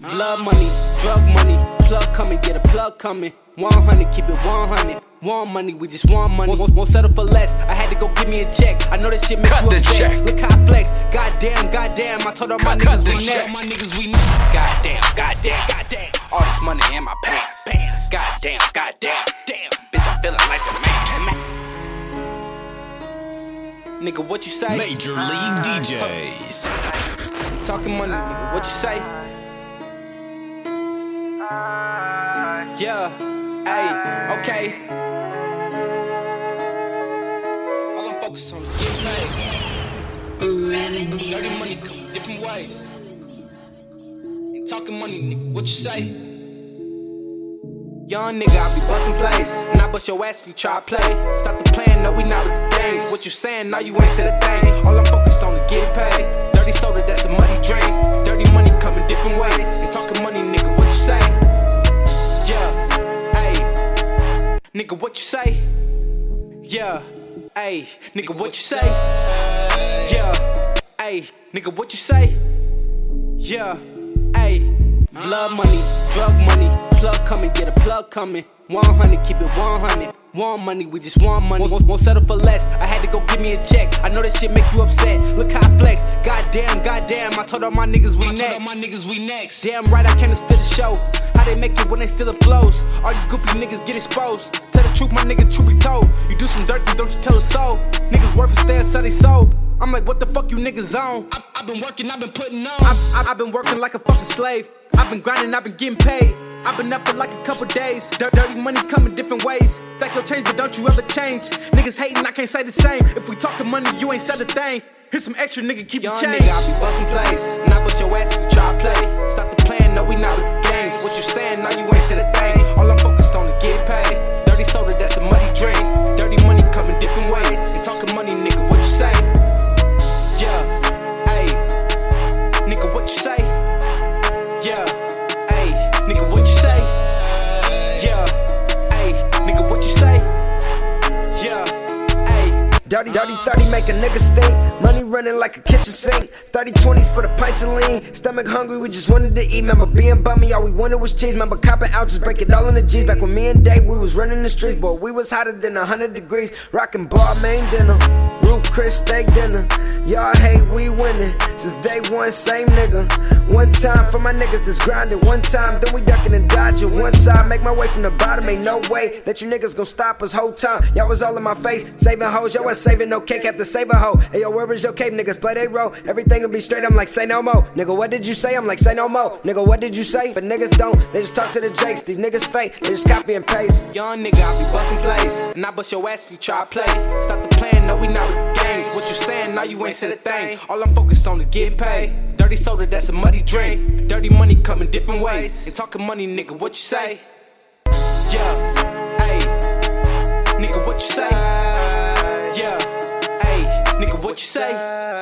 Blood money, drug money, plug coming, get a plug coming. 100, keep it 100. Want money, we just want money. Won't settle for less. I had to go give me a check. I know that shit make you upset. Look how I flex. Goddamn. I told all my niggas we next. Goddamn. All this money in my pants. Goddamn. Bitch, I'm feeling like the man. Nigga, what you say? Major League DJs. Talking money, nigga, what you say? Yeah, ayy, okay. All I'm focused on is getting paid. Revenue. Dirty money come different ways. Ain't talking money, nigga, what you say? Young nigga, I be bustin' plays. And I bust your ass if you try to play. Stop the plan, no, we not with the games. What you saying, now you ain't said a thing. All I'm focused on is getting paid. Dirty soda, that's a muddy drink. Dirty money coming different ways. Ain't talking money, nigga, what you say? Yeah, ayy. Nigga, what you say? Yeah, ayy. Nigga, what you say? Yeah, ayy. Nigga, what you say? Yeah, ayy. Blood money, drug money, plug coming, get a plug coming. 100, keep it 100. Want money, we just want money. Won't settle for less. I had to go give me a check. I know that shit make you upset. Look how I flex. Goddamn. I told all my niggas we next. Damn right, I can't steal the show. How they make it when they stealin' flows? All these goofy niggas get exposed. Tell the truth, my nigga, truth be told. You do some dirt, then don't you tell a soul. Niggas worth it, stay sell they soul. I'm like, what the fuck you niggas on? I've been working, I've been putting on. I've been working like a fucking slave. I've been grinding, I've been getting paid. I've been up for like a couple days. Dirty money coming different ways. Think you'll change, but don't you ever change. Niggas hating, I can't say the same. If we talking money, you ain't said a thing. Here's some extra, nigga, keep your change. Nigga, I be bustin' plays. And I bust your ass if you try to play. Stop the plan, no, we not with the games. What you saying, now you ain't said a thing. All I'm focused on is getting paid. Dirty soda, that's a muddy drink. Dirty money coming different ways. Ain't talking money, nigga, what you say? Yeah, ayy. Nigga, what you say? Yeah, ayy. Nigga, what you say? Yeah, ayy. Nigga, what you say? Yeah, ayy. Dirty 30 make a nigga stink. Money running like a kitchen sink. 30-20s for the pints of lean. Stomach hungry, we just wanted to eat. Remember being bummy, all we wanted was cheese. Remember copping out, just break it all in the G's. Back when me and Dave, we was running the streets. Boy, we was hotter than 100 degrees. Rockin' bar main dinner. Roof Chris steak dinner. Y'all hate, we winning. Since day one, same nigga. One time for my niggas that's grinding. One time, then we ducking and dodging. One side, make my way from the bottom. Ain't no way that you niggas gon' stop us whole time. Y'all was all in my face, saving hoes. Y'all was saving no cake, have to save a hoe. Hey yo, where was your cape? Niggas play they role. Everything will be straight, I'm like, say no more. Nigga, what did you say? I'm like, say no more. Nigga, what did you say? But niggas don't, they just talk to the jakes. These niggas fake, they just copy and paste. Young nigga, I be bustin' plays. And I bust your ass if you try to play. Stop the plan, no, we not with the games. What you saying, now you ain't said a thing. All I'm focused on is getting paid. Dirty soda, that's a muddy drink. Dirty money coming different ways. Ain't talking money, nigga, what you say? Yeah, ayy. Nigga, what you say? Yeah, ayy. Nigga, what you say?